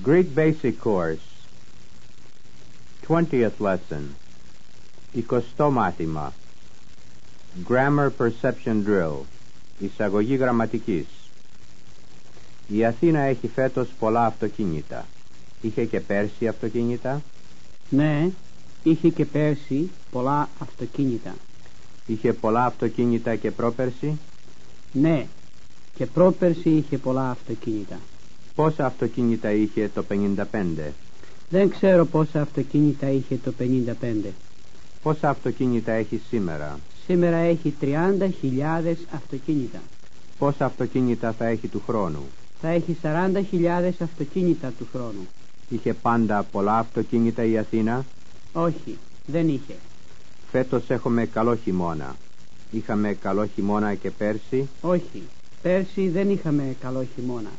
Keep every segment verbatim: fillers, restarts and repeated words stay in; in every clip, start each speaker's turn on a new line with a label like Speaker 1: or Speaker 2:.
Speaker 1: Greek Basic Course, twentieth lesson, εικοστό μάθημα, Grammar Perception Drill, εισαγωγή γραμματικής. Η Αθήνα έχει φέτος πολλά αυτοκίνητα. Είχε και πέρσι αυτοκίνητα?
Speaker 2: Ναι, είχε και πέρσι πολλά αυτοκίνητα.
Speaker 1: Είχε πολλά αυτοκίνητα και πρόπερσι?
Speaker 2: Ναι, και πρόπερσι είχε πολλά αυτοκίνητα.
Speaker 1: Πόσα αυτοκίνητα είχε το πενήντα πέντε?
Speaker 2: Δεν ξέρω πόσα αυτοκίνητα είχε το πενήντα πέντε.
Speaker 1: Πόσα αυτοκίνητα έχει σήμερα?
Speaker 2: Σήμερα έχει τριάντα χιλιάδες αυτοκίνητα.
Speaker 1: Πόσα αυτοκίνητα θα έχει του χρόνου?
Speaker 2: Θα έχει σαράντα χιλιάδες αυτοκίνητα του χρόνου.
Speaker 1: Είχε πάντα πολλά αυτοκίνητα η Αθήνα?
Speaker 2: Όχι, δεν είχε.
Speaker 1: Φέτος έχουμε καλό χειμώνα. Είχαμε καλό χειμώνα και πέρσι?
Speaker 2: Όχι, πέρσι δεν είχαμε καλό χειμώνα.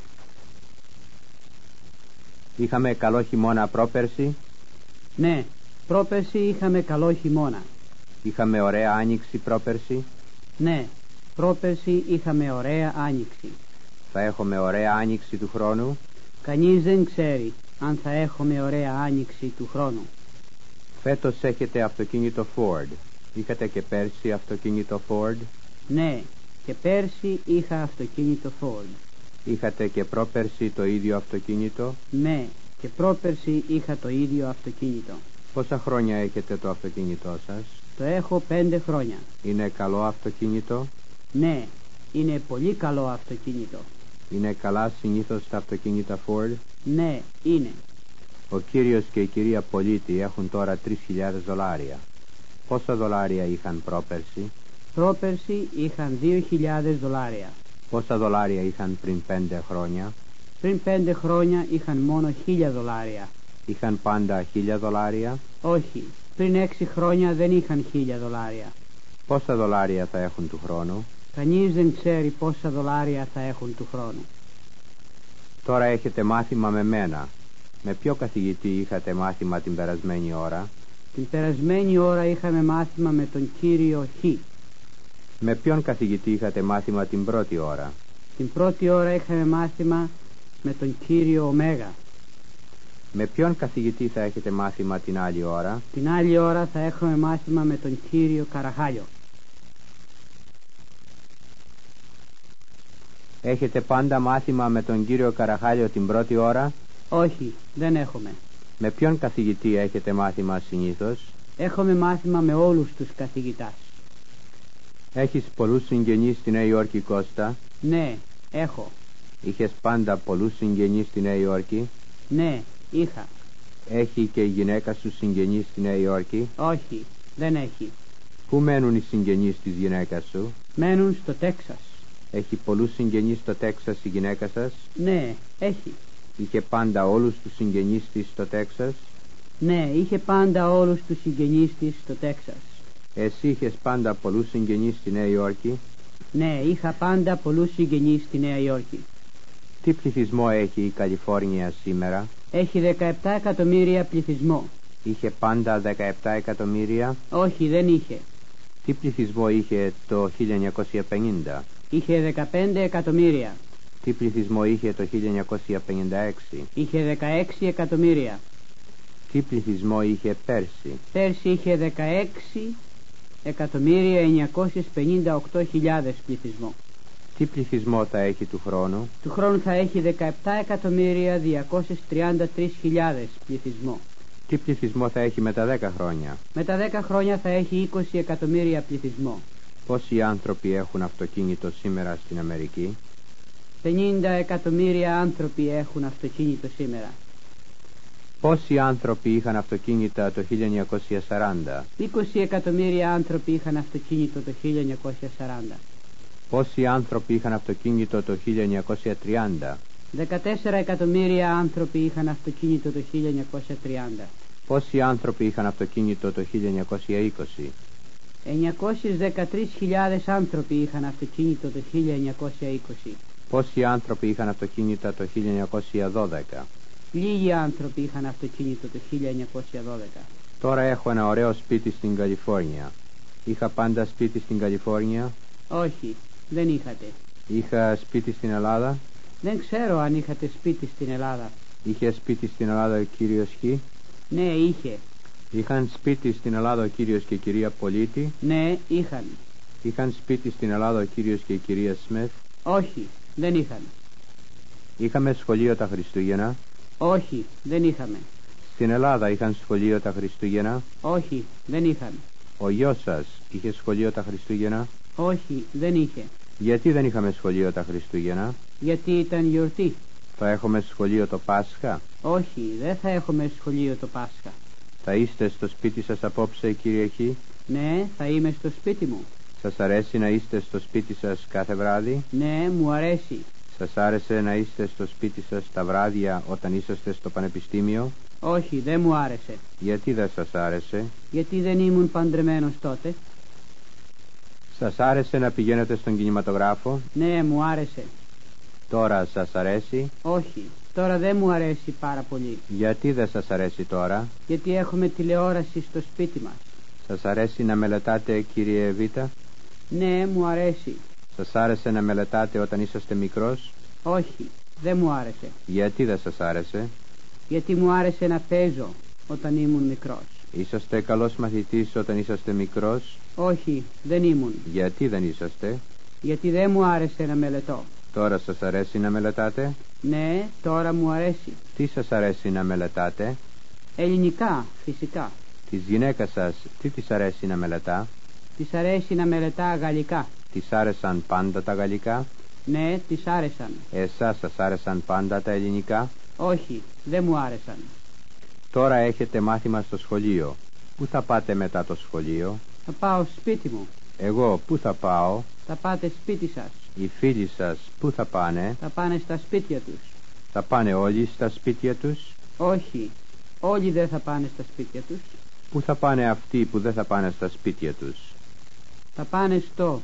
Speaker 1: Είχαμε καλό χειμώνα πρόπερσι?
Speaker 2: Ναι, πρόπερσι είχαμε καλό χειμώνα.
Speaker 1: Είχαμε ωραία άνοιξη πρόπερσι?
Speaker 2: Ναι, πρόπερσι είχαμε ωραία άνοιξη.
Speaker 1: Θα έχουμε ωραία άνοιξη του χρόνου?
Speaker 2: Κανείς δεν ξέρει αν θα έχουμε ωραία άνοιξη του χρόνου.
Speaker 1: Φέτος έχετε αυτοκίνητο Ford. Είχατε και πέρσι αυτοκίνητο Ford?
Speaker 2: Ναι, και πέρσι είχα αυτοκίνητο Ford.
Speaker 1: Είχατε και πρόπερσι το ίδιο αυτοκίνητο?
Speaker 2: Ναι, και πρόπερσι είχα το ίδιο αυτοκίνητο.
Speaker 1: Πόσα χρόνια έχετε το αυτοκίνητό σας?
Speaker 2: Το έχω πέντε χρόνια.
Speaker 1: Είναι καλό αυτοκίνητο?
Speaker 2: Ναι, είναι πολύ καλό αυτοκίνητο.
Speaker 1: Είναι καλά συνήθως τα αυτοκίνητα Ford?
Speaker 2: Ναι, είναι.
Speaker 1: Ο κύριος και η κυρία πολίτη έχουν τώρα τρεις χιλιάδες δολάρια. Πόσα δολάρια είχαν πρόπερσι?
Speaker 2: Πρόπερσι είχαν δύο χιλιάδες δολάρια.
Speaker 1: Πόσα δολάρια είχαν πριν πέντε χρόνια?
Speaker 2: Πριν πέντε χρόνια είχαν μόνο χίλια δολάρια.
Speaker 1: Είχαν πάντα χίλια δολάρια?
Speaker 2: Όχι, πριν έξι χρόνια δεν είχαν χίλια δολάρια.
Speaker 1: Πόσα δολάρια θα έχουν του χρόνου?
Speaker 2: Κανείς δεν ξέρει πόσα δολάρια θα έχουν του χρόνου.
Speaker 1: Τώρα έχετε μάθημα με μένα. Με ποιο καθηγητή είχατε μάθημα την περασμένη ώρα?
Speaker 2: Την περασμένη ώρα είχαμε μάθημα με τον κύριο Χ.
Speaker 1: Με ποιον καθηγητή είχατε μάθημα την πρώτη ώρα?
Speaker 2: Την πρώτη ώρα είχαμε μάθημα με τον κύριο Ωμέγα.
Speaker 1: Με ποιον καθηγητή θα έχετε μάθημα την άλλη ώρα?
Speaker 2: Την άλλη ώρα θα έχουμε μάθημα με τον κύριο Καραχάλιο.
Speaker 1: Έχετε πάντα μάθημα με τον κύριο Καραχάλιο την πρώτη ώρα?
Speaker 2: Όχι, δεν έχουμε.
Speaker 1: Με ποιον καθηγητή έχετε μάθημα συνήθως?
Speaker 2: Έχουμε μάθημα με όλους τους καθηγητάς.
Speaker 1: Έχεις πολλούς συγγενείς στη Νέα Υόρκη, Κώστα?
Speaker 2: Ναι, έχω.
Speaker 1: Είχες πάντα πολλούς συγγενείς στη Νέα Υόρκη?
Speaker 2: Ναι, είχα.
Speaker 1: Έχει και η γυναίκα σου συγγενείς στη Νέα Υόρκη?
Speaker 2: Όχι, δεν έχει.
Speaker 1: Πού μένουν οι συγγενείς της γυναίκας σου?
Speaker 2: Μένουν στο Τέξας.
Speaker 1: Έχει πολλούς συγγενείς στο Τέξας η γυναίκα σας?
Speaker 2: Ναι, έχει.
Speaker 1: Είχε πάντα όλους τους συγγενείς της στο Τέξας?
Speaker 2: Ναι, είχε πάντα όλους τους συγγενείς της στο Τέξας.
Speaker 1: Εσύ είχες πάντα πολλούς συγγενείς στη Νέα Υόρκη?
Speaker 2: Ναι, είχα πάντα πολλούς συγγενείς στη Νέα Υόρκη.
Speaker 1: Τι πληθυσμό έχει η Καλιφόρνια σήμερα?
Speaker 2: Έχει δεκαεπτά εκατομμύρια πληθυσμό.
Speaker 1: Είχε πάντα δεκαεπτά εκατομμύρια?
Speaker 2: Όχι, δεν είχε.
Speaker 1: Τι πληθυσμό είχε το χίλια εννιακόσια πενήντα?
Speaker 2: Είχε δεκαπέντε εκατομμύρια.
Speaker 1: Τι πληθυσμό είχε το χίλια εννιακόσια πενήντα έξι?
Speaker 2: Είχε δεκαέξι εκατομμύρια.
Speaker 1: Τι πληθυσμό είχε πέρσι?
Speaker 2: Πέρσι είχε δεκαέξι εκατομμύρια εννιακόσιες πενήντα οκτώ χιλιάδες πληθυσμό.
Speaker 1: Τι πληθυσμό θα έχει του χρόνου?
Speaker 2: Του χρόνου θα έχει δεκαεπτά εκατομμύρια διακόσιες τριάντα τρεις χιλιάδες πληθυσμό.
Speaker 1: Τι πληθυσμό θα έχει με τα δέκα χρόνια?
Speaker 2: Με τα δέκα χρόνια θα έχει είκοσι εκατομμύρια πληθυσμό.
Speaker 1: Πόσοι άνθρωποι έχουν αυτοκίνητο σήμερα στην Αμερική?
Speaker 2: πενήντα εκατομμύρια άνθρωποι έχουν αυτοκίνητο σήμερα.
Speaker 1: Πόσοι άνθρωποι είχαν αυτοκίνητα το χίλια εννιακόσια σαράντα?
Speaker 2: είκοσι εκατομμύρια άνθρωποι είχαν αυτοκίνητο το χίλια εννιακόσια σαράντα.
Speaker 1: Πόσοι άνθρωποι είχαν αυτοκίνητο το χίλια εννιακόσια τριάντα?
Speaker 2: δεκατέσσερα εκατομμύρια άνθρωποι είχαν αυτοκίνητο το χίλια εννιακόσια τριάντα.
Speaker 1: Πόσοι άνθρωποι είχαν αυτοκίνητο το χίλια εννιακόσια είκοσι?
Speaker 2: εννιακόσιες δεκατρείς χιλιάδες άνθρωποι είχαν αυτοκίνητο το χίλια εννιακόσια είκοσι.
Speaker 1: Πόσοι άνθρωποι είχαν αυτοκίνητα το χίλια εννιακόσια δώδεκα?
Speaker 2: Λίγοι άνθρωποι είχαν αυτοκίνητο το χίλια εννιακόσια δώδεκα.
Speaker 1: Τώρα έχω ένα ωραίο σπίτι στην Καλιφόρνια. Είχα πάντα σπίτι στην Καλιφόρνια?
Speaker 2: Όχι, δεν είχατε.
Speaker 1: Είχα σπίτι στην Ελλάδα?
Speaker 2: Δεν ξέρω αν είχατε σπίτι στην Ελλάδα.
Speaker 1: Είχε σπίτι στην Ελλάδα ο κύριος Χ?
Speaker 2: Ναι, είχε.
Speaker 1: Είχαν σπίτι στην Ελλάδα ο κύριος και η κυρία Πολίτη?
Speaker 2: Ναι, είχαν.
Speaker 1: Είχαν σπίτι στην Ελλάδα ο κύριος και η κυρία Σμιθ?
Speaker 2: Όχι, δεν είχαν.
Speaker 1: Είχαμε σχολείο τα Χριστούγεννα?
Speaker 2: Όχι, δεν είχαμε.
Speaker 1: Στην Ελλάδα είχαν σχολείο τα Χριστούγεννα?
Speaker 2: Όχι, δεν είχαν.
Speaker 1: Ο γιος σας είχε σχολείο τα Χριστούγεννα?
Speaker 2: Όχι, δεν είχε.
Speaker 1: Γιατί δεν είχαμε σχολείο τα Χριστούγεννα?
Speaker 2: Γιατί ήταν γιορτή.
Speaker 1: Θα έχουμε σχολείο το Πάσχα?
Speaker 2: Όχι, δεν θα έχουμε σχολείο το Πάσχα.
Speaker 1: Θα είστε στο σπίτι σας απόψε, κύριε Χ?
Speaker 2: Ναι, θα είμαι στο σπίτι μου.
Speaker 1: Σας αρέσει να είστε στο σπίτι σας κάθε βράδυ?
Speaker 2: Ναι, μου αρέσει.
Speaker 1: Σας άρεσε να είστε στο σπίτι σας τα βράδια όταν είσαστε στο πανεπιστήμιο?
Speaker 2: Όχι, δεν μου άρεσε.
Speaker 1: Γιατί δεν σας άρεσε?
Speaker 2: Γιατί δεν ήμουν παντρεμένος τότε.
Speaker 1: Σας άρεσε να πηγαίνετε στον κινηματογράφο?
Speaker 2: Ναι, μου άρεσε.
Speaker 1: Τώρα σας αρέσει?
Speaker 2: Όχι, τώρα δεν μου αρέσει πάρα πολύ.
Speaker 1: Γιατί δεν σας αρέσει τώρα?
Speaker 2: Γιατί έχουμε τηλεόραση στο σπίτι μας.
Speaker 1: Σας αρέσει να μελετάτε, κύριε Β?
Speaker 2: Ναι, μου αρέσει.
Speaker 1: Σας άρεσε να μελετάτε όταν είσαστε μικρός?
Speaker 2: Όχι, δεν μου άρεσε.
Speaker 1: Γιατί δεν σας άρεσε?
Speaker 2: Γιατί μου άρεσε να παίζω όταν ήμουν μικρός.
Speaker 1: Είσαστε καλός μαθητής όταν είσαστε μικρός?
Speaker 2: Όχι, δεν ήμουν.
Speaker 1: Γιατί δεν είσαστε?
Speaker 2: Γιατί δεν μου άρεσε να μελετώ.
Speaker 1: Τώρα σας αρέσει να μελετάτε?
Speaker 2: Ναι, τώρα μου αρέσει.
Speaker 1: Τι σας αρέσει να μελετάτε?
Speaker 2: Ελληνικά, φυσικά.
Speaker 1: Της γυναίκας σας τι της αρέσει να μελετά?
Speaker 2: Της αρέσει να μελετά γαλλικά.
Speaker 1: Της άρεσαν πάντα τα γαλλικά?
Speaker 2: Ναι, της άρεσαν.
Speaker 1: Εσάς σας άρεσαν πάντα τα ελληνικά?
Speaker 2: Όχι, δεν μου άρεσαν.
Speaker 1: Τώρα έχετε μάθημα στο σχολείο. Πού θα πάτε μετά το σχολείο?
Speaker 2: Θα πάω σπίτι μου.
Speaker 1: Εγώ πού θα πάω?
Speaker 2: Θα πάτε σπίτι σας.
Speaker 1: Οι φίλοι σας πού θα πάνε?
Speaker 2: Θα πάνε στα σπίτια τους.
Speaker 1: Θα πάνε όλοι στα σπίτια τους?
Speaker 2: Όχι, όλοι δεν θα πάνε στα σπίτια τους.
Speaker 1: Πού θα πάνε αυτοί που δεν θα πάνε στα σπίτια τους?
Speaker 2: Θα πάνε στο.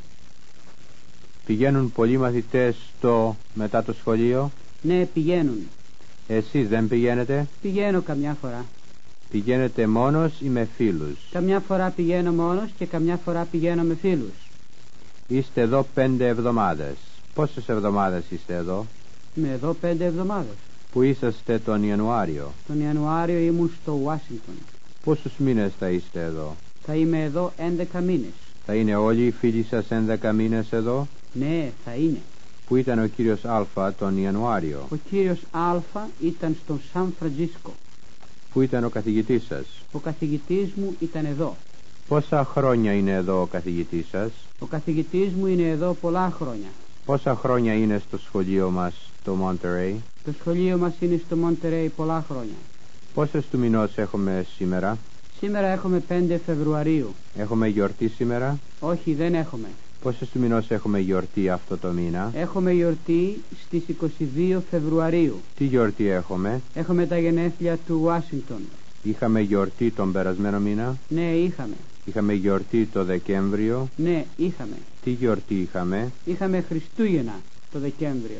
Speaker 1: Πηγαίνουν πολλοί μαθητές στο μετά το σχολείο?
Speaker 2: Ναι, πηγαίνουν.
Speaker 1: Εσείς δεν πηγαίνετε?
Speaker 2: Πηγαίνω καμιά φορά.
Speaker 1: Πηγαίνετε μόνος ή με φίλους?
Speaker 2: Καμιά φορά πηγαίνω μόνος και καμιά φορά πηγαίνω με φίλους.
Speaker 1: Είστε εδώ πέντε εβδομάδες. Πόσες εβδομάδες είστε εδώ?
Speaker 2: Είμαι εδώ πέντε εβδομάδες.
Speaker 1: Πού είσαστε τον Ιανουάριο?
Speaker 2: Τον Ιανουάριο ήμουν στο Ουάσιγκτον.
Speaker 1: Πόσους μήνες θα είστε εδώ?
Speaker 2: Θα είμαι εδώ έντεκα μήνες.
Speaker 1: Θα είναι όλοι οι φίλοι σας έντεκα μήνες εδώ?
Speaker 2: Ναι, θα είναι.
Speaker 1: Πού ήταν ο κύριος Α τον Ιανουάριο?
Speaker 2: Ο κύριος Α ήταν στο Σαν Φραντζίσκο.
Speaker 1: Πού ήταν ο καθηγητής σας?
Speaker 2: Ο καθηγητής μου ήταν εδώ.
Speaker 1: Πόσα χρόνια είναι εδώ ο καθηγητής σας?
Speaker 2: Ο καθηγητής μου είναι εδώ πολλά χρόνια.
Speaker 1: Πόσα χρόνια είναι στο σχολείο μας στο Μοντερέι?
Speaker 2: Το σχολείο μας είναι στο Μοντερέι πολλά χρόνια.
Speaker 1: Πόσες του μηνός έχουμε σήμερα?
Speaker 2: Σήμερα έχουμε πέντε Φεβρουαρίου.
Speaker 1: Έχουμε γιορτή σήμερα?
Speaker 2: Όχι, δεν έχουμε.
Speaker 1: Πόσες του μηνός έχουμε γιορτή αυτό το μήνα?
Speaker 2: Έχουμε γιορτή στις είκοσι δύο Φεβρουαρίου.
Speaker 1: Τι γιορτή έχουμε?
Speaker 2: Έχουμε τα γενέθλια του Ουάσιγκτον.
Speaker 1: Είχαμε γιορτή τον περασμένο μήνα?
Speaker 2: Ναι, είχαμε.
Speaker 1: Είχαμε γιορτή το Δεκέμβριο?
Speaker 2: Ναι, είχαμε.
Speaker 1: Τι γιορτή είχαμε?
Speaker 2: Είχαμε Χριστούγεννα το Δεκέμβριο.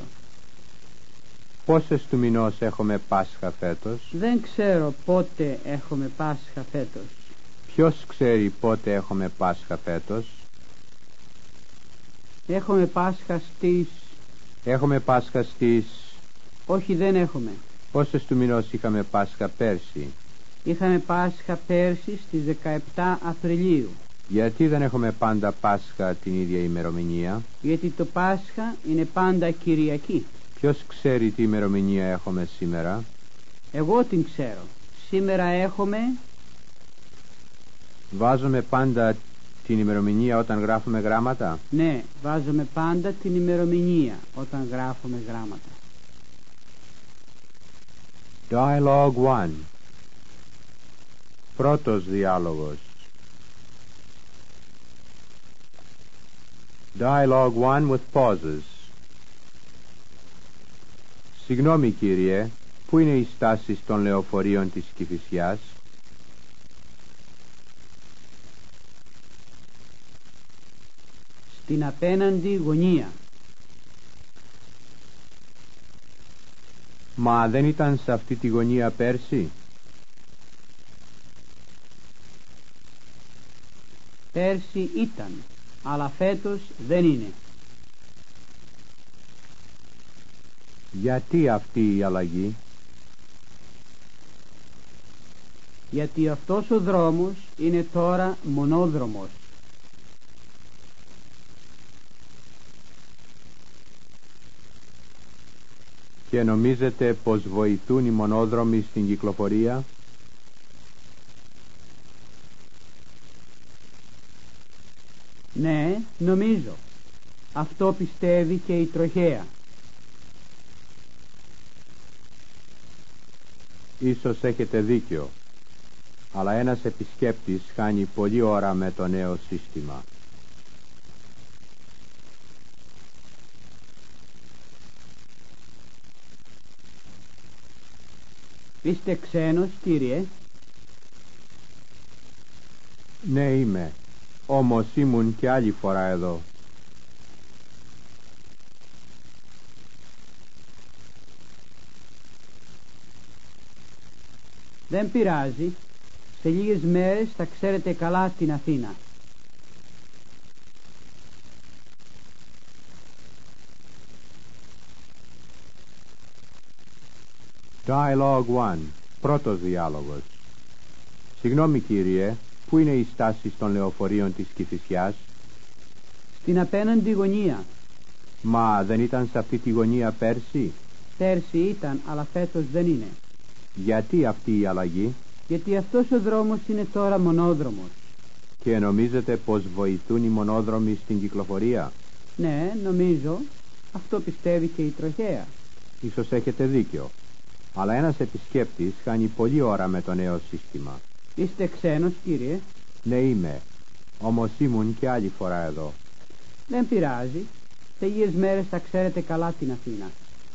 Speaker 1: Πόσες του μηνός έχουμε Πάσχα φέτος?
Speaker 2: Δεν ξέρω πότε έχουμε Πάσχα φέτος.
Speaker 1: Ποιος ξέρει πότε έχουμε Πάσχα φέτος?
Speaker 2: Έχουμε Πάσχα στις...
Speaker 1: Έχουμε Πάσχα στις...
Speaker 2: Όχι, δεν έχουμε.
Speaker 1: Πόσες του μηνός είχαμε Πάσχα πέρσι?
Speaker 2: Είχαμε Πάσχα πέρσι στις δεκαεπτά Απριλίου.
Speaker 1: Γιατί δεν έχουμε πάντα Πάσχα την ίδια ημερομηνία?
Speaker 2: Γιατί το Πάσχα είναι πάντα Κυριακή.
Speaker 1: Ποιος ξέρει τι ημερομηνία έχουμε σήμερα?
Speaker 2: Εγώ την ξέρω. Σήμερα έχουμε...
Speaker 1: Βάζουμε πάντα την ημερομηνία όταν γράφουμε γράμματα?
Speaker 2: Ναι, βάζουμε πάντα την ημερομηνία όταν γράφουμε γράμματα.
Speaker 1: Dialogue one. Πρώτος διάλογος. Dialogue one with pauses. Συγγνώμη κύριε, πού είναι οι στάσεις των λεωφορείων της Κηφισιάς?
Speaker 2: Στην απέναντι γωνία.
Speaker 1: Μα δεν ήταν σε αυτή τη γωνία πέρσι?
Speaker 2: Πέρσι ήταν, αλλά φέτος δεν είναι.
Speaker 1: Γιατί αυτή η αλλαγή?
Speaker 2: γιατί αυτός ο δρόμος είναι τώρα μονόδρομος.
Speaker 1: Και νομίζετε πως βοηθούν οι μονόδρομοι στην κυκλοφορία?
Speaker 2: Ναι, νομίζω. Αυτό πιστεύει και η τροχέα.
Speaker 1: Ίσως έχετε δίκιο, αλλά ένας επισκέπτης χάνει πολλή ώρα με το νέο σύστημα.
Speaker 2: Είστε ξένος, κύριε?
Speaker 1: Ναι, είμαι, όμως ήμουν και άλλη φορά εδώ.
Speaker 2: Δεν πειράζει. Σε λίγες μέρες θα ξέρετε καλά την Αθήνα.
Speaker 1: Dialogue one. Πρώτος διάλογος. Συγγνώμη κύριε, πού είναι η στάση των λεωφορείων της Κηφισιάς?
Speaker 2: Στην απέναντι γωνία.
Speaker 1: Μα δεν ήταν σε αυτή τη γωνία πέρσι?
Speaker 2: Πέρσι ήταν, αλλά φέτος δεν είναι.
Speaker 1: Γιατί αυτή η αλλαγή?
Speaker 2: Γιατί αυτός ο δρόμος είναι τώρα μονόδρομος.
Speaker 1: Και νομίζετε πως βοηθούν οι μονόδρομοι στην κυκλοφορία?
Speaker 2: Ναι, νομίζω. Αυτό πιστεύει και η τροχέα.
Speaker 1: Ίσως έχετε δίκιο, αλλά ένας επισκέπτης χάνει πολλή ώρα με το νέο σύστημα.
Speaker 2: Είστε ξένος, κύριε?
Speaker 1: Ναι, είμαι, όμως ήμουν και άλλη φορά εδώ.
Speaker 2: Δεν πειράζει. Σε λίγες μέρες θα ξέρετε καλά την Αθήνα.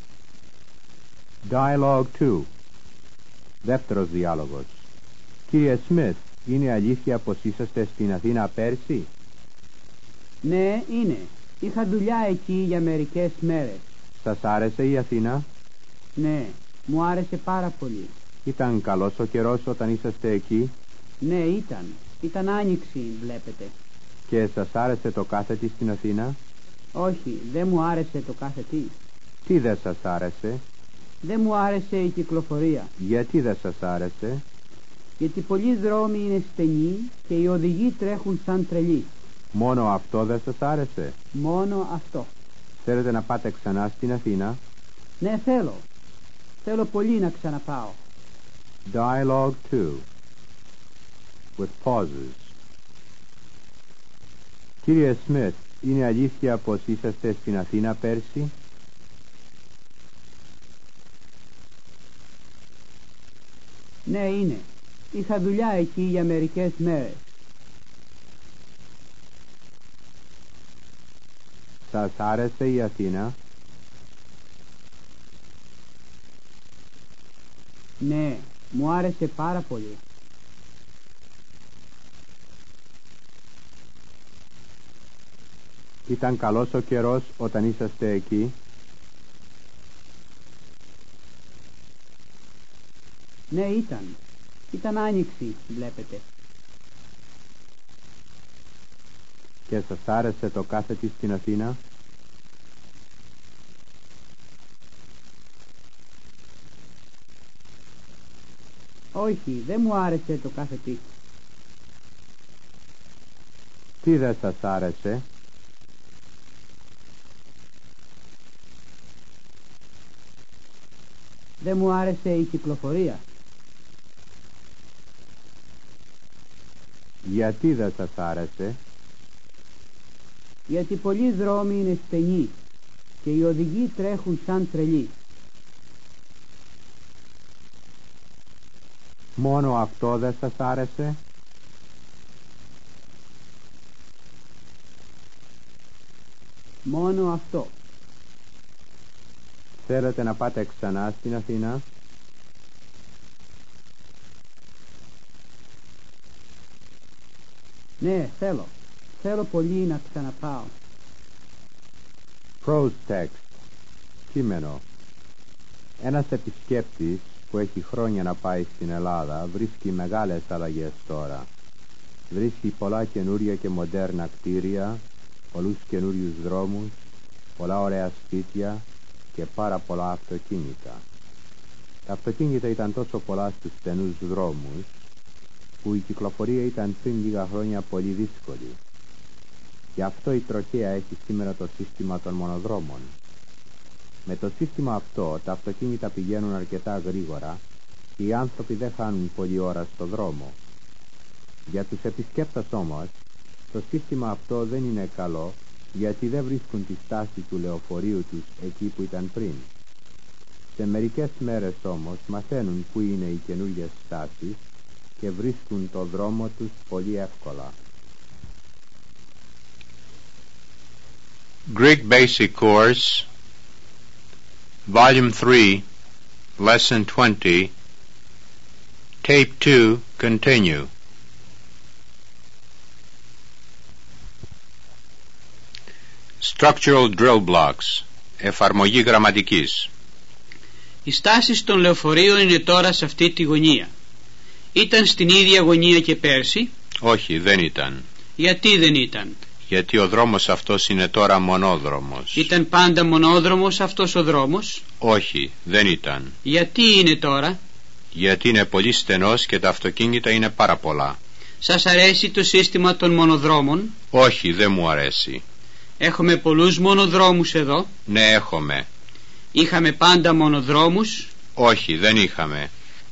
Speaker 1: Dialogue two. Δεύτερος διάλογος. Κύριε Σμιθ, είναι αλήθεια πως είσαστε στην Αθήνα πέρσι?
Speaker 2: Ναι, είναι. Είχα δουλειά εκεί για μερικές μέρες.
Speaker 1: Σας άρεσε η Αθήνα?
Speaker 2: Ναι, μου άρεσε πάρα πολύ.
Speaker 1: Ήταν καλός ο καιρός όταν είσαστε εκεί?
Speaker 2: Ναι, ήταν. Ήταν άνοιξη, βλέπετε.
Speaker 1: Και σας άρεσε το κάθε τι στην Αθήνα?
Speaker 2: Όχι, δεν μου άρεσε το κάθε τι.
Speaker 1: Τι δεν σας άρεσε?
Speaker 2: Δεν μου άρεσε η κυκλοφορία.
Speaker 1: Γιατί δεν σας άρεσε?
Speaker 2: Γιατί πολλοί δρόμοι είναι στενοί και οι οδηγοί τρέχουν σαν τρελοί.
Speaker 1: Μόνο αυτό δεν σας άρεσε?
Speaker 2: Μόνο αυτό.
Speaker 1: Θέλετε να πάτε ξανά στην Αθήνα?
Speaker 2: Ναι, θέλω. Θέλω πολύ να ξαναπάω.
Speaker 1: Dialogue two. With pauses. Κύριε Σμιθ, είναι αλήθεια πως είσαστε στην Αθήνα πέρσι?
Speaker 2: Ναι, είναι. Είχα δουλειά εκεί για μερικές μέρες.
Speaker 1: Σας άρεσε η Αθήνα?
Speaker 2: Ναι, μου άρεσε πάρα πολύ.
Speaker 1: Ήταν καλός ο καιρός όταν είσαστε εκεί?
Speaker 2: Ναι, ήταν. Ήταν άνοιξη, βλέπετε.
Speaker 1: Και σας άρεσε το κάθε τι στην Αθήνα?
Speaker 2: Όχι, δεν μου άρεσε το κάθε τι.
Speaker 1: Τι δεν σας άρεσε?
Speaker 2: Δεν μου άρεσε η κυκλοφορία.
Speaker 1: Γιατί δεν σας άρεσε?
Speaker 2: Γιατί πολλοί δρόμοι είναι στενοί και οι οδηγοί τρέχουν σαν τρελοί.
Speaker 1: Μόνο αυτό δεν σας άρεσε?
Speaker 2: Μόνο αυτό.
Speaker 1: Θέλετε να πάτε ξανά στην Αθήνα?
Speaker 2: Ναι, θέλω. Θέλω πολύ να ξαναπάω.
Speaker 1: Prose text. Κείμενο. Ένας επισκέπτης που έχει χρόνια να πάει στην Ελλάδα βρίσκει μεγάλες αλλαγές τώρα. Βρίσκει πολλά καινούρια και μοντέρνα κτίρια, πολλούς καινούριους δρόμους, πολλά ωραία σπίτια και πάρα πολλά αυτοκίνητα. Τα αυτοκίνητα ήταν τόσο πολλά στους στενούς δρόμους που η κυκλοφορία ήταν πριν λίγα χρόνια πολύ δύσκολη. Γι' αυτό η τροχέα έχει σήμερα το σύστημα των μονοδρόμων. Με το σύστημα αυτό τα αυτοκίνητα πηγαίνουν αρκετά γρήγορα και οι άνθρωποι δεν χάνουν πολλή ώρα στο δρόμο. Για τους επισκέπτες όμως το σύστημα αυτό δεν είναι καλό, γιατί δεν βρίσκουν τη στάση του λεωφορείου τους εκεί που ήταν πριν. Σε μερικές μέρες όμως μαθαίνουν που είναι οι καινούργιες στάσεις και βρίσκουν το δρόμο τους πολύ εύκολα.
Speaker 3: Greek Basic Course, Volume three, Lesson twenty, Tape two, Continue. Structural Drill Blocks, εφαρμογή γραμματικής.
Speaker 2: Οι στάσεις των λεωφορείων είναι τώρα σε αυτή τη γωνία. Ήταν στην ίδια γωνία και πέρσι?
Speaker 3: Όχι, δεν ήταν.
Speaker 2: Γιατί δεν ήταν?
Speaker 3: Γιατί ο δρόμος αυτός είναι τώρα μονόδρομος.
Speaker 2: Ήταν πάντα μονόδρομος αυτός ο δρόμος?
Speaker 3: Όχι, δεν ήταν.
Speaker 2: Γιατί είναι τώρα?
Speaker 3: Γιατί είναι πολύ στενός και τα αυτοκίνητα είναι πάρα πολλά.
Speaker 2: Σας αρέσει το σύστημα των μονοδρόμων?
Speaker 3: Όχι, δεν μου αρέσει.
Speaker 2: Έχουμε πολλούς μονοδρόμους εδώ?
Speaker 3: Ναι, έχουμε.
Speaker 2: Είχαμε πάντα μονοδρόμους?
Speaker 3: Όχι, δεν είχαμε.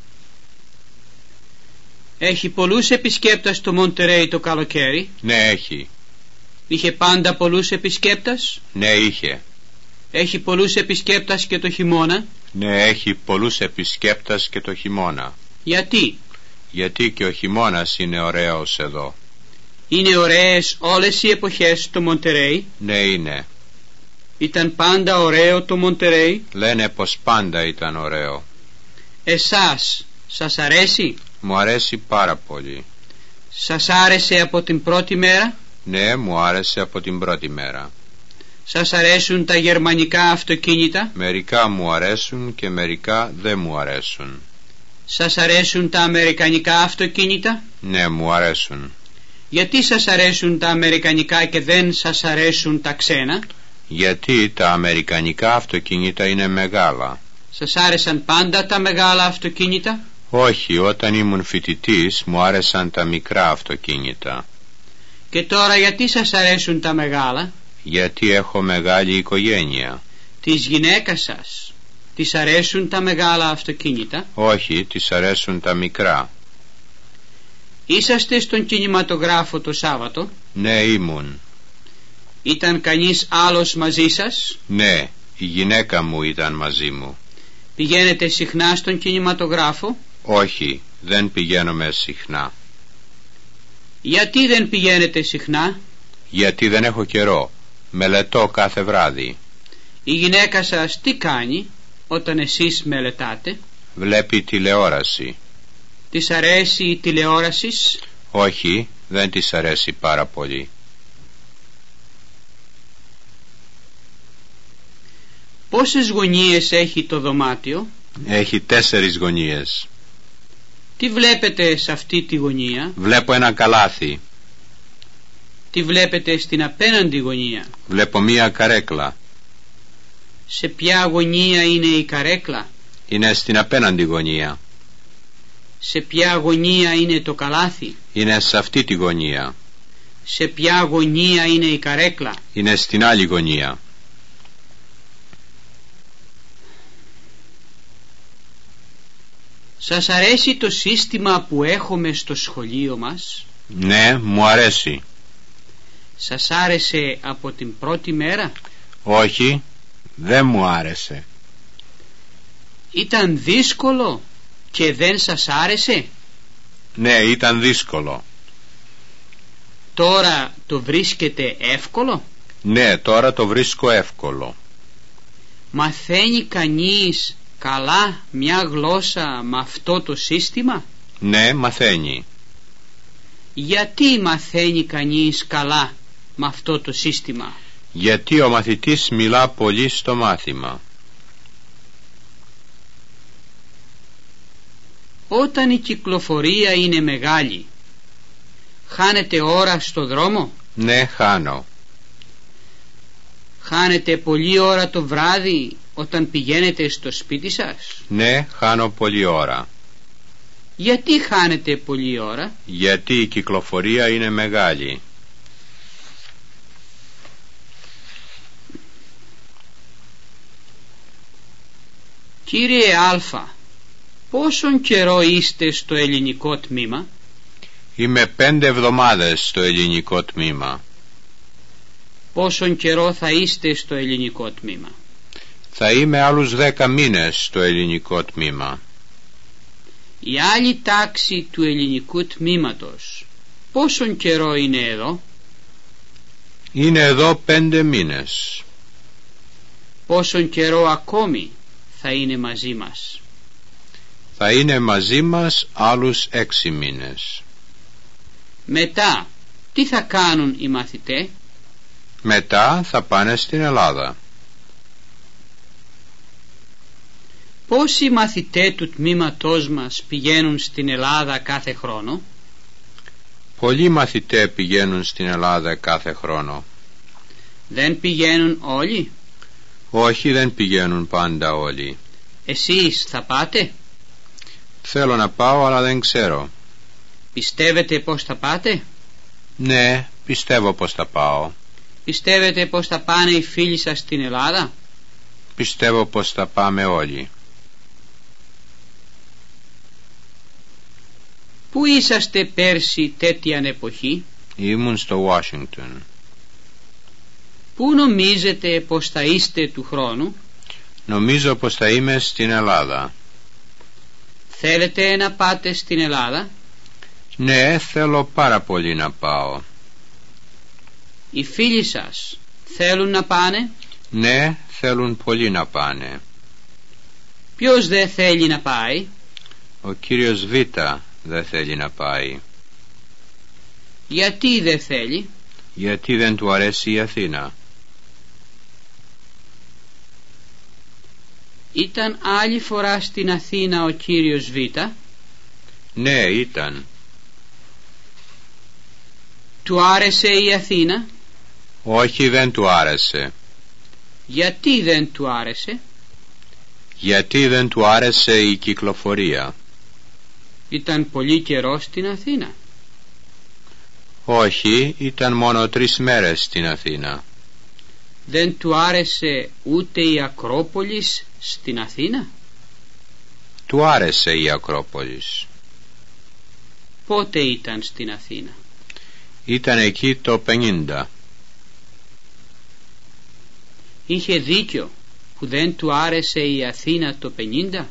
Speaker 2: Έχει πολλούς επισκέπτες στο Μοντερέι το καλοκαίρι?
Speaker 3: Ναι, έχει.
Speaker 2: Είχε πάντα πολλούς επισκέπτες?
Speaker 3: Ναι, είχε.
Speaker 2: Έχει πολλούς επισκέπτες και το χειμώνα?
Speaker 3: Ναι, έχει πολλούς επισκέπτες και το χειμώνα.
Speaker 2: Γιατί?
Speaker 3: Γιατί και ο χειμώνας είναι ωραίος εδώ.
Speaker 2: Είναι ωραίες όλες οι εποχές στο Μοντερέι?
Speaker 3: Ναι, είναι.
Speaker 2: Ήταν πάντα ωραίο το Μοντερέι?
Speaker 3: Λένε πως πάντα ήταν ωραίο.
Speaker 2: Εσάς σας αρέσει?
Speaker 3: Μου αρέσει πάρα πολύ.
Speaker 2: Σας άρεσε από την πρώτη μέρα?
Speaker 3: Ναι, μου άρεσε από την πρώτη μέρα.
Speaker 2: Σας αρέσουν τα γερμανικά αυτοκίνητα?
Speaker 3: Μερικά μου αρέσουν και μερικά δεν μου αρέσουν.
Speaker 2: Σας αρέσουν τα αμερικανικά αυτοκίνητα?
Speaker 3: Ναι, μου αρέσουν.
Speaker 2: Γιατί σας αρέσουν τα αμερικανικά και δεν σας αρέσουν τα ξένα?
Speaker 3: Γιατί τα αμερικανικά αυτοκίνητα είναι μεγάλα.
Speaker 2: Σας άρεσαν πάντα τα μεγάλα αυτοκίνητα?
Speaker 3: Όχι, όταν ήμουν φοιτητής μου άρεσαν τα μικρά αυτοκίνητα.
Speaker 2: Και τώρα γιατί σας αρέσουν τα μεγάλα?
Speaker 3: Γιατί έχω μεγάλη οικογένεια.
Speaker 2: Της γυναίκας σας της αρέσουν τα μεγάλα αυτοκίνητα?
Speaker 3: Όχι, της αρέσουν τα μικρά.
Speaker 2: Είσαστε στον κινηματογράφο το Σάββατο?
Speaker 3: Ναι, ήμουν.
Speaker 2: Ήταν κανείς άλλος μαζί σας?
Speaker 3: Ναι, η γυναίκα μου ήταν μαζί μου.
Speaker 2: Πηγαίνετε συχνά στον κινηματογράφο?
Speaker 3: Όχι, δεν πηγαίνουμε συχνά.
Speaker 2: Γιατί δεν πηγαίνετε συχνά?
Speaker 3: Γιατί δεν έχω καιρό. Μελετώ κάθε βράδυ.
Speaker 2: Η γυναίκα σας τι κάνει όταν εσείς μελετάτε?
Speaker 3: Βλέπει τηλεόραση.
Speaker 2: Της αρέσει η τηλεόραση?
Speaker 3: Όχι, δεν της αρέσει πάρα πολύ.
Speaker 2: Πόσες γωνίες έχει το δωμάτιο?
Speaker 3: Έχει τέσσερις γωνίες.
Speaker 2: Τι βλέπετε σε αυτή τη γωνία?
Speaker 3: Βλέπω ένα καλάθι.
Speaker 2: Τι βλέπετε στην απέναντι γωνία?
Speaker 3: Βλέπω μία καρέκλα.
Speaker 2: Σε ποια γωνία είναι η καρέκλα?
Speaker 3: Είναι στην απέναντι γωνία.
Speaker 2: Σε ποια γωνία είναι το καλάθι?
Speaker 3: Είναι σε αυτή τη γωνία.
Speaker 2: Σε ποια γωνία είναι η καρέκλα?
Speaker 3: Είναι στην άλλη γωνία.
Speaker 2: Σας αρέσει το σύστημα που έχουμε στο σχολείο μας?
Speaker 3: Ναι, μου αρέσει.
Speaker 2: Σας άρεσε από την πρώτη μέρα?
Speaker 3: Όχι, δεν μου άρεσε.
Speaker 2: Ήταν δύσκολο και δεν σας άρεσε?
Speaker 3: Ναι, ήταν δύσκολο.
Speaker 2: Τώρα το βρίσκετε εύκολο?
Speaker 3: Ναι, τώρα το βρίσκω εύκολο.
Speaker 2: Μαθαίνει κανείς καλά μια γλώσσα με αυτό το σύστημα?
Speaker 3: Ναι, μαθαίνει.
Speaker 2: Γιατί μαθαίνει κανείς καλά με αυτό το σύστημα?
Speaker 3: Γιατί ο μαθητής μιλά πολύ στο μάθημα.
Speaker 2: Όταν η κυκλοφορία είναι μεγάλη, χάνετε ώρα στο δρόμο?
Speaker 3: Ναι, χάνω.
Speaker 2: Χάνετε πολλή ώρα το βράδυ όταν πηγαίνετε στο σπίτι σας?
Speaker 3: Ναι, χάνω πολλή ώρα.
Speaker 2: Γιατί χάνετε πολλή ώρα?
Speaker 3: Γιατί η κυκλοφορία είναι μεγάλη.
Speaker 2: Κύριε Α, πόσον καιρό είστε στο ελληνικό τμήμα?
Speaker 3: Είμαι πέντε εβδομάδες στο ελληνικό τμήμα.
Speaker 2: Πόσον καιρό θα είστε στο ελληνικό τμήμα?
Speaker 3: Θα είμαι άλλους δέκα μήνες στο ελληνικό τμήμα.
Speaker 2: Η άλλη τάξη του ελληνικού τμήματος πόσον καιρό είναι εδώ?
Speaker 3: Είναι εδώ πέντε μήνες.
Speaker 2: Πόσον καιρό ακόμη θα είναι μαζί μας?
Speaker 3: Θα είναι μαζί μας άλλους έξι μήνες.
Speaker 2: Μετά τι θα κάνουν οι μαθητές?
Speaker 3: Μετά θα πάνε στην Ελλάδα.
Speaker 2: Πόσοι μαθητές του τμήματός μας πηγαίνουν στην Ελλάδα κάθε χρόνο?
Speaker 3: Πολλοί μαθητές πηγαίνουν στην Ελλάδα κάθε χρόνο.
Speaker 2: Δεν πηγαίνουν όλοι?
Speaker 3: Όχι, δεν πηγαίνουν πάντα όλοι.
Speaker 2: Εσείς θα πάτε?
Speaker 3: Θέλω να πάω, αλλά δεν ξέρω.
Speaker 2: Πιστεύετε πως θα πάτε?
Speaker 3: Ναι, πιστεύω πως θα πάω.
Speaker 2: Πιστεύετε πως θα πάνε οι φίλοι σας στην Ελλάδα?
Speaker 3: Πιστεύω πως θα πάμε όλοι.
Speaker 2: Πού είσαστε πέρσι τέτοιαν εποχή?
Speaker 3: Ήμουν στο Ουάσιγκτον.
Speaker 2: Πού νομίζετε πως θα είστε του χρόνου?
Speaker 3: Νομίζω πως θα είμαι στην Ελλάδα.
Speaker 2: Θέλετε να πάτε στην Ελλάδα?
Speaker 3: Ναι, θέλω πάρα πολύ να πάω.
Speaker 2: Οι φίλοι σας θέλουν να πάνε?
Speaker 3: Ναι, θέλουν πολύ να πάνε.
Speaker 2: Ποιος δεν θέλει να πάει?
Speaker 3: Ο κύριος Β δεν θέλει να πάει.
Speaker 2: Γιατί δεν θέλει?
Speaker 3: Γιατί δεν του αρέσει η Αθήνα.
Speaker 2: Ήταν άλλη φορά στην Αθήνα ο κύριος Β?
Speaker 3: Ναι, ήταν.
Speaker 2: Του άρεσε η Αθήνα?
Speaker 3: Όχι, δεν του άρεσε.
Speaker 2: Γιατί δεν του άρεσε?
Speaker 3: Γιατί δεν του άρεσε η κυκλοφορία.
Speaker 2: Ήταν πολύ καιρό στην Αθήνα?
Speaker 3: Όχι, ήταν μόνο τρεις μέρες στην Αθήνα.
Speaker 2: Δεν του άρεσε ούτε η Ακρόπολης στην Αθήνα?
Speaker 3: Του άρεσε η Ακρόπολης.
Speaker 2: Πότε ήταν στην Αθήνα?
Speaker 3: Ήταν εκεί το πενήντα.
Speaker 2: Είχε δίκιο που δεν του άρεσε η Αθήνα το πενήντα?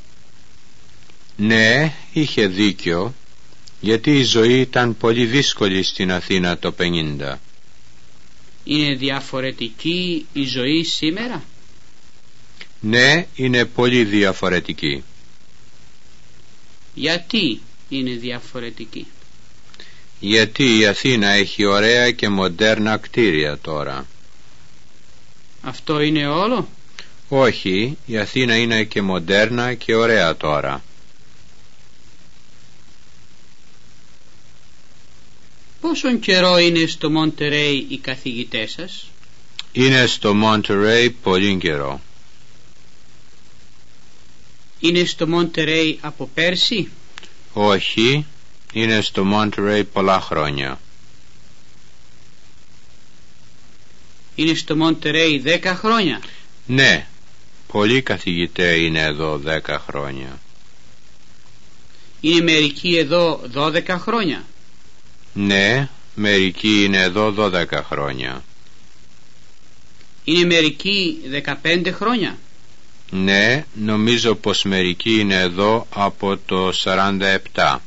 Speaker 3: Ναι, είχε δίκιο, γιατί η ζωή ήταν πολύ δύσκολη στην Αθήνα το πενήντα.
Speaker 2: Είναι διαφορετική η ζωή σήμερα?
Speaker 3: Ναι, είναι πολύ διαφορετική.
Speaker 2: Γιατί είναι διαφορετική?
Speaker 3: Γιατί η Αθήνα έχει ωραία και μοντέρνα κτίρια τώρα.
Speaker 2: Αυτό είναι όλο?
Speaker 3: Όχι, η Αθήνα είναι και μοντέρνα και ωραία τώρα.
Speaker 2: Πόσον καιρό είναι στο Μοντερέι οι καθηγητές σας?
Speaker 3: Είναι στο Μοντερέι πολύ καιρό.
Speaker 2: Είναι στο Μοντερέι από πέρσι?
Speaker 3: Όχι, είναι στο Μοντερέι πολλά χρόνια.
Speaker 2: Είναι στο Μοντερέι δέκα χρόνια?
Speaker 3: Ναι, πολλοί καθηγητές είναι εδώ δέκα χρόνια.
Speaker 2: Είναι μερικοί εδώ δώδεκα χρόνια?
Speaker 3: Ναι, μερικοί είναι εδώ δώδεκα χρόνια.
Speaker 2: Είναι μερικοί δεκαπέντε χρόνια?
Speaker 3: Ναι, νομίζω πως μερικοί είναι εδώ από το σαράντα επτά.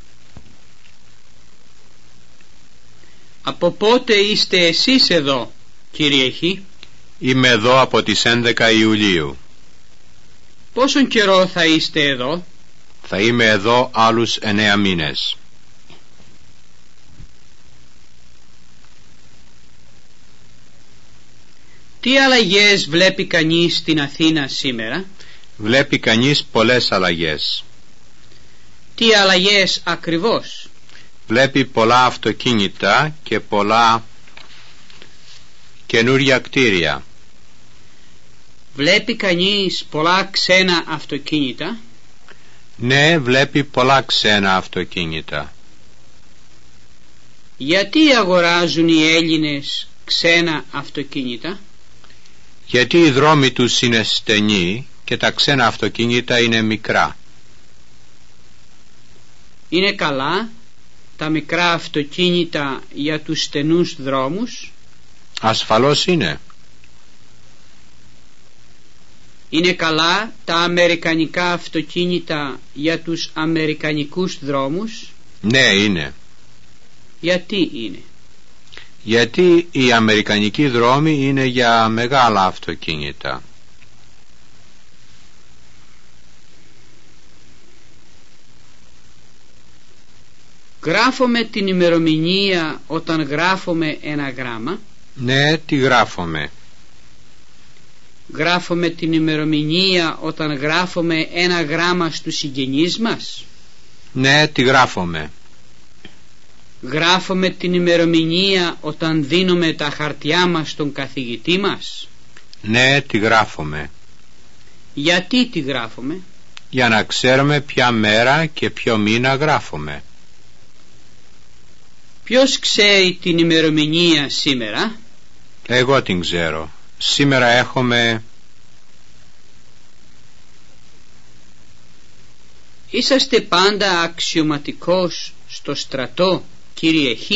Speaker 2: Από πότε είστε εσείς εδώ, κύριε Χ?
Speaker 3: Είμαι εδώ από τις έντεκα Ιουλίου.
Speaker 2: Πόσον καιρό θα είστε εδώ?
Speaker 3: Θα είμαι εδώ άλλους εννέα μήνες.
Speaker 2: Τι αλλαγές βλέπει κανείς στην Αθήνα σήμερα?
Speaker 3: Βλέπει κανείς πολλές αλλαγές.
Speaker 2: Τι αλλαγές ακριβώς?
Speaker 3: Βλέπει πολλά αυτοκίνητα και πολλά καινούρια κτίρια.
Speaker 2: Βλέπει κανείς πολλά ξένα αυτοκίνητα?
Speaker 3: Ναι, βλέπει πολλά ξένα αυτοκίνητα.
Speaker 2: Γιατί αγοράζουν οι Έλληνες ξένα αυτοκίνητα?
Speaker 3: Γιατί οι δρόμοι τους είναι στενοί και τα ξένα αυτοκίνητα είναι μικρά.
Speaker 2: Είναι καλά τα μικρά αυτοκίνητα για τους στενούς δρόμους?
Speaker 3: Ασφαλώς είναι.
Speaker 2: Είναι καλά τα αμερικανικά αυτοκίνητα για τους αμερικανικούς δρόμους?
Speaker 3: Ναι, είναι.
Speaker 2: Γιατί είναι?
Speaker 3: Γιατί οι αμερικανικοί δρόμοι είναι για μεγάλα αυτοκίνητα.
Speaker 2: Γράφουμε την ημερομηνία όταν γράφουμε ένα γράμμα?
Speaker 3: Ναι, τι γράφουμε?
Speaker 2: Γράφουμε την ημερομηνία όταν γράφουμε ένα γράμμα στους συγγενείς μας?
Speaker 3: Ναι, τι γράφουμε?
Speaker 2: Γράφουμε την ημερομηνία όταν δίνουμε τα χαρτιά μας στον καθηγητή μας?
Speaker 3: Ναι, τι γράφουμε?
Speaker 2: Γιατί τη γράφουμε?
Speaker 3: Για να ξέρουμε ποια μέρα και ποιο μήνα γράφουμε.
Speaker 2: Ποιος ξέρει την ημερομηνία σήμερα?
Speaker 3: Εγώ την ξέρω. Σήμερα έχουμε...
Speaker 2: Είσαστε πάντα αξιωματικός στο στρατό, κύριε Χ?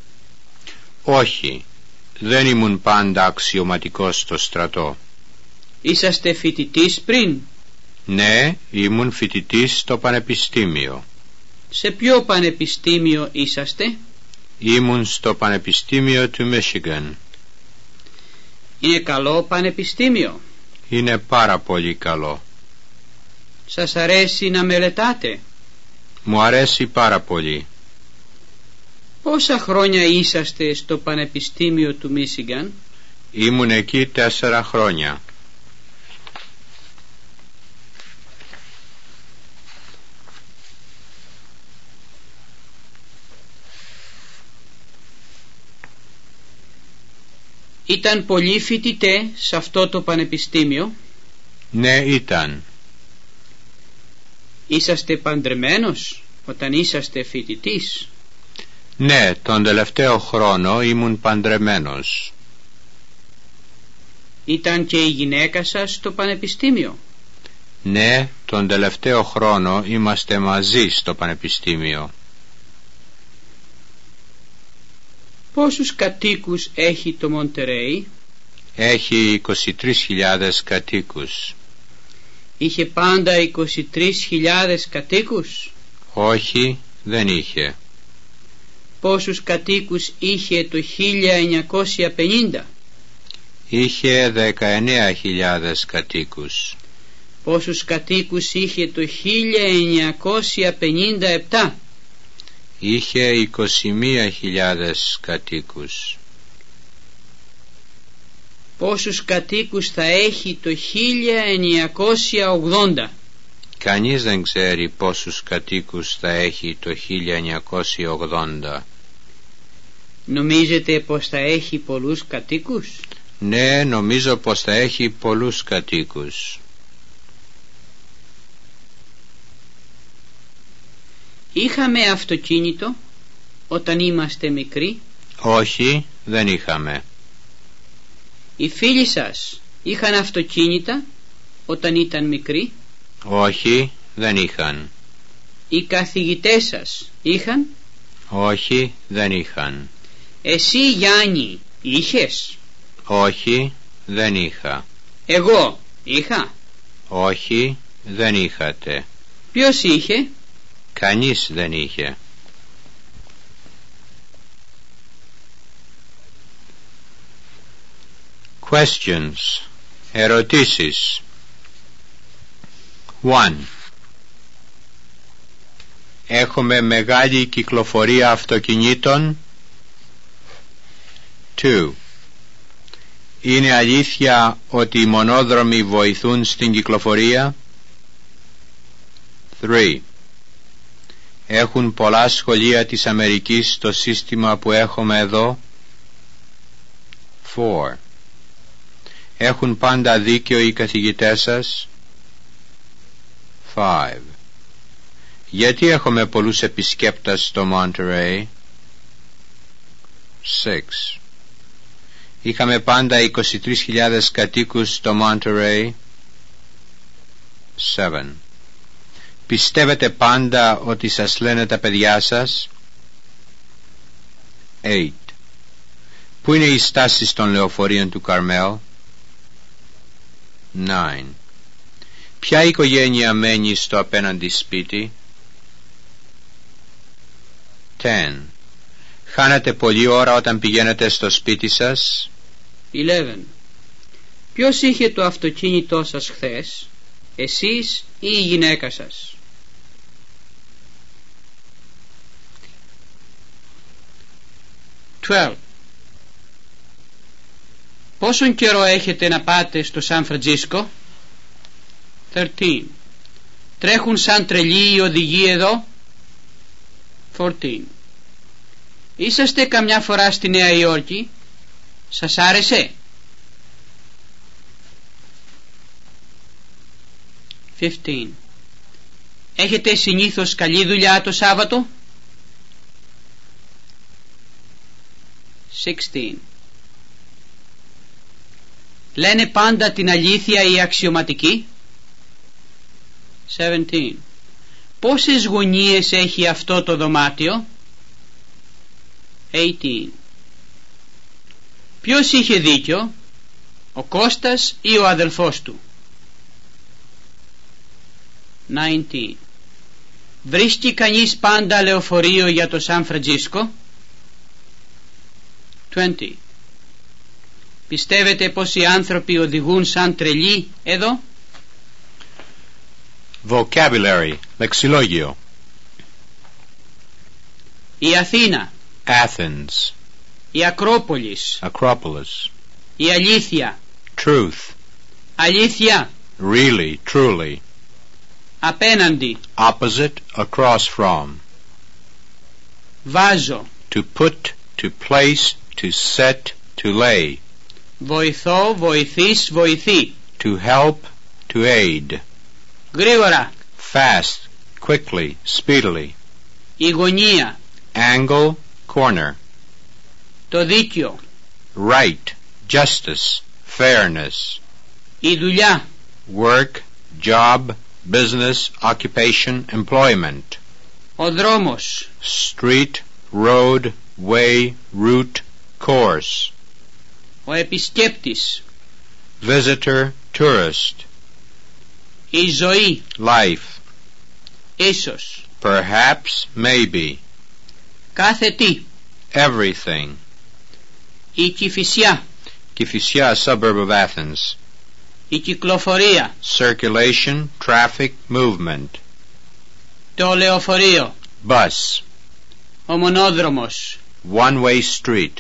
Speaker 3: Όχι, δεν ήμουν πάντα αξιωματικός στο στρατό.
Speaker 2: Είσαστε φοιτητής πριν?
Speaker 3: Ναι, ήμουν φοιτητής στο πανεπιστήμιο.
Speaker 2: Σε ποιο πανεπιστήμιο είσαστε?
Speaker 3: Ήμουν στο πανεπιστήμιο του Μίσιγαν.
Speaker 2: Είναι καλό πανεπιστήμιο?
Speaker 3: Είναι πάρα πολύ καλό.
Speaker 2: Σας αρέσει να μελετάτε?
Speaker 3: Μου αρέσει πάρα πολύ.
Speaker 2: Πόσα χρόνια είσαστε στο πανεπιστήμιο του Μίσιγαν?
Speaker 3: Ήμουν εκεί τέσσερα χρόνια.
Speaker 2: Ήταν πολλοί φοιτητές σε αυτό το πανεπιστήμιο?
Speaker 3: Ναι, ήταν.
Speaker 2: Είσαστε παντρεμένος όταν είσαστε φοιτητής?
Speaker 3: Ναι, τον τελευταίο χρόνο ήμουν παντρεμένος.
Speaker 2: Ήταν και η γυναίκα σας στο πανεπιστήμιο?
Speaker 3: Ναι, τον τελευταίο χρόνο είμαστε μαζί στο πανεπιστήμιο.
Speaker 2: Πόσους κατοίκους έχει το Μοντερέι?
Speaker 3: Έχει είκοσι τρεις χιλιάδες κατοίκους.
Speaker 2: Είχε πάντα είκοσι τρεις χιλιάδες κατοίκους?
Speaker 3: Όχι, δεν είχε.
Speaker 2: Πόσους κατοίκους είχε το χίλια εννιακόσια πενήντα?
Speaker 3: Είχε δεκαεννέα χιλιάδες κατοίκους.
Speaker 2: Πόσους κατοίκους είχε το χίλια εννιακόσια πενήντα επτά?
Speaker 3: Είχε είκοσι μία χιλιάδες κατοίκους.
Speaker 2: Πόσους κατοίκους θα έχει το χίλια εννιακόσια ογδόντα?
Speaker 3: Κανείς δεν ξέρει πόσους κατοίκους θα έχει το χίλια εννιακόσια ογδόντα.
Speaker 2: Νομίζετε πως θα έχει πολλούς κατοίκους?
Speaker 3: Ναι, νομίζω πως θα έχει πολλούς κατοίκους.
Speaker 2: Είχαμε αυτοκίνητο όταν είμαστε μικροί?
Speaker 3: Όχι, δεν είχαμε.
Speaker 2: Οι φίλοι σας είχαν αυτοκίνητα όταν ήταν μικροί?
Speaker 3: Όχι, δεν είχαν.
Speaker 2: Οι καθηγητές σας είχαν?
Speaker 3: Όχι, δεν είχαν.
Speaker 2: Εσύ, Γιάννη, είχες?
Speaker 3: Όχι, δεν είχα.
Speaker 2: Εγώ είχα?
Speaker 3: Όχι, δεν είχατε.
Speaker 2: Ποιος είχε?
Speaker 3: Κανείς δεν είχε. Questions. Ερωτήσεις. one. Έχουμε μεγάλη κυκλοφορία αυτοκινήτων. two. Είναι αλήθεια ότι οι μονόδρομοι βοηθούν στην κυκλοφορία. three. Έχουν πολλά σχολεία της Αμερικής στο σύστημα που έχουμε εδώ. four. Έχουν πάντα δίκιο οι καθηγητές σας. five. Γιατί έχουμε πολλούς επισκέπτες στο Monterey? six. Είχαμε πάντα είκοσι τρεις χιλιάδες κατοίκους στο Monterey. seven. Πιστεύετε πάντα ότι σας λένε τα παιδιά σας? eight. Πού είναι οι στάσεις των λεωφορείων του Καρμέλ? nine. Ποια οικογένεια μένει στο απέναντι σπίτι? ten. Χάνατε πολλή ώρα όταν πηγαίνετε στο σπίτι σας?
Speaker 2: eleven. Ποιος είχε το αυτοκίνητό σας χθες, εσείς ή η γυναίκα σας? twelve. Πόσον καιρό έχετε να πάτε στο Σαν Φραντζίσκο? thirteen. Τρέχουν σαν τρελοί οι οδηγοί εδώ? fourteen. Είσαστε καμιά φορά στη Νέα Υόρκη? Σας άρεσε? fifteen. Έχετε συνήθως καλή δουλειά το Σάββατο? sixteen. Λένε πάντα την αλήθεια οι αξιωματικοί? seventeen. Πόσες γωνίες έχει αυτό το δωμάτιο? eighteen. Ποιος είχε δίκιο, ο Κώστας ή ο αδελφός του? nineteen. Βρίσκει κανείς πάντα λεωφορείο για το Σαν Φραντζίσκο? twenty. Πιστεύετε πως οι άνθρωποι οδηγούν σαν τρελοί εδώ?
Speaker 3: Vocabulary. Λεξιλόγιο.
Speaker 2: Η Αθήνα.
Speaker 3: Athens.
Speaker 2: Η Ακρόπολης.
Speaker 3: Acropolis.
Speaker 2: Η αλήθεια.
Speaker 3: Truth.
Speaker 2: Αλήθεια.
Speaker 3: Really, truly.
Speaker 2: Απέναντι.
Speaker 3: Opposite, across from.
Speaker 2: Βάζω.
Speaker 3: To put, to place, to set, to lay.
Speaker 2: Βοηθώ, βοηθείς, βοηθεί.
Speaker 3: To help, to aid.
Speaker 2: Γρήγορα.
Speaker 3: Fast, quickly, speedily.
Speaker 2: Η γωνία.
Speaker 3: Angle, corner.
Speaker 2: Το δίκιο.
Speaker 3: Right, justice, fairness.
Speaker 2: Η δουλειά.
Speaker 3: Work, job, business, occupation, employment.
Speaker 2: Ο δρόμος.
Speaker 3: Street, road, way, route, course.
Speaker 2: Ο επισκέπτης.
Speaker 3: Visitor, tourist.
Speaker 2: Η ζωή.
Speaker 3: Life.
Speaker 2: Ίσως.
Speaker 3: Perhaps, maybe.
Speaker 2: Κάθε τι.
Speaker 3: Everything.
Speaker 2: Η Κηφισιά.
Speaker 3: Kifisia, a suburb of Athens.
Speaker 2: Η κυκλοφορία.
Speaker 3: Circulation, traffic, movement.
Speaker 2: Το λεωφορείο.
Speaker 3: Bus.
Speaker 2: Ο μονόδρομος.
Speaker 3: One-way street.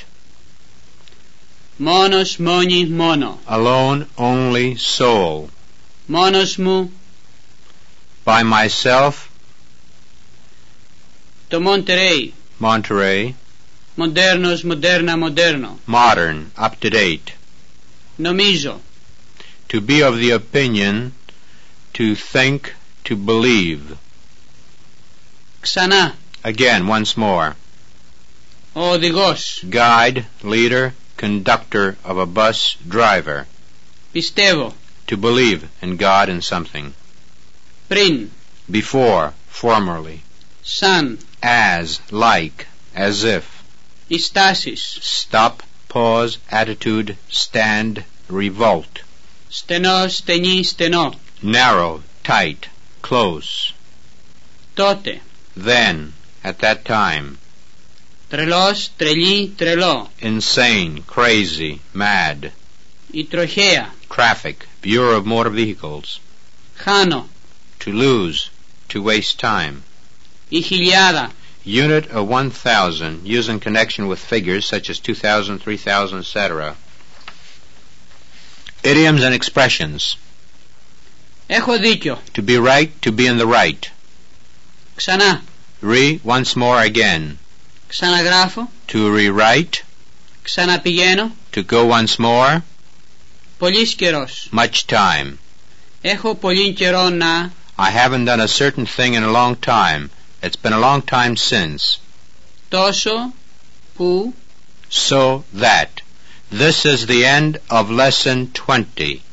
Speaker 2: Μόνος, μόνη, μόνο.
Speaker 3: Alone, only, sole.
Speaker 2: Μόνος μου.
Speaker 3: By myself.
Speaker 2: Το Μοντερέι.
Speaker 3: Monterey.
Speaker 2: Μοντέρνος, μοντέρνα, μοντέρνο.
Speaker 3: Modern, up to date.
Speaker 2: Νομίζω.
Speaker 3: To be of the opinion, to think, to believe.
Speaker 2: Ξανά.
Speaker 3: Again, once more.
Speaker 2: Ο οδηγός.
Speaker 3: Guide, leader, conductor of a bus, driver.
Speaker 2: Πιστεύω.
Speaker 3: To believe in God and something.
Speaker 2: Πριν.
Speaker 3: Before, formerly.
Speaker 2: Σαν.
Speaker 3: As, like, as if.
Speaker 2: Οι στάσεις.
Speaker 3: Stop, pause, attitude, stand, revolt.
Speaker 2: Στενό, στενή, στενό.
Speaker 3: Narrow, tight, close.
Speaker 2: Τότε.
Speaker 3: Then, at that time.
Speaker 2: Τρελός, τρελή, τρελό.
Speaker 3: Insane, crazy, mad.
Speaker 2: Η τροχέα.
Speaker 3: Traffic, Bureau of Motor Vehicles.
Speaker 2: Χάνω.
Speaker 3: To lose, to waste time.
Speaker 2: Η χιλιάδα.
Speaker 3: Unit of one thousand, used in connection with figures such as two thousand, three thousand, et cetera. Idioms and expressions.
Speaker 2: Έχω δίκιο.
Speaker 3: To be right, to be in the right.
Speaker 2: Ξανά.
Speaker 3: Re, once more again.
Speaker 2: Ξαναγράφω.
Speaker 3: To rewrite.
Speaker 2: Ξαναπηγαίνω.
Speaker 3: To go once more.
Speaker 2: Πολύς καιρός.
Speaker 3: Much time.
Speaker 2: Έχω πολύ καιρό να.
Speaker 3: I haven't done a certain thing in a long time. It's been a long time since.
Speaker 2: Τόσο που
Speaker 3: So that. This is the end of lesson twenty.